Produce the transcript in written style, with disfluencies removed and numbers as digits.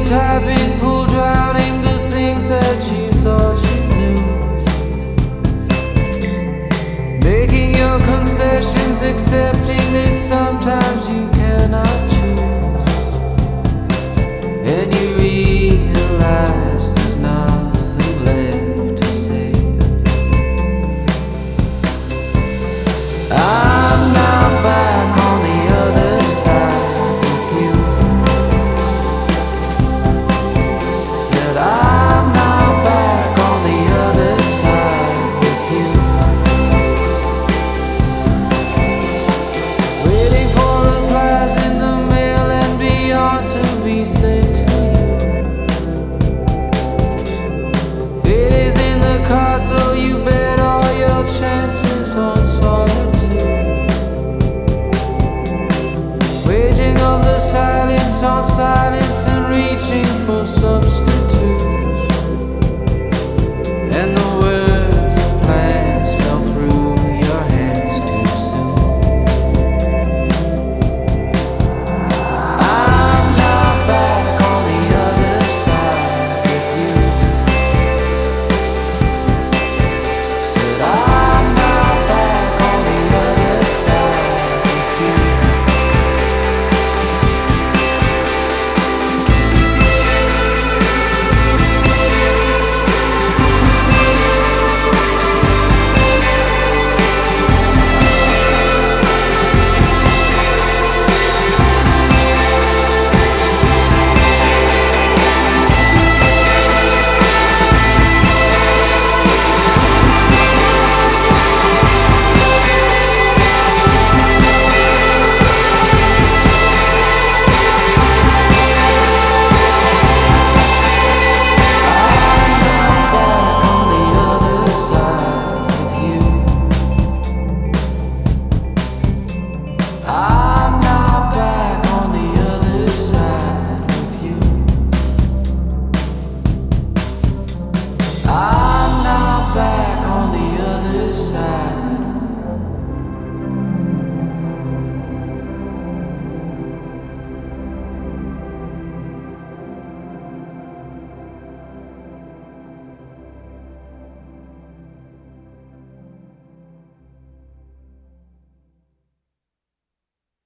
typing pool, drowning the things that you thought you knew. Making your concessions, accepting that sometimes you cannot choose. And you realize there's nothing left to say. I'm now back on the other side with you. Said I'm now back on the other side with you. Waiting for replies in the mail and beyond to be sent to you. Fate is in the car, so you bet all your chances on solitude. Waging of the silence on silence.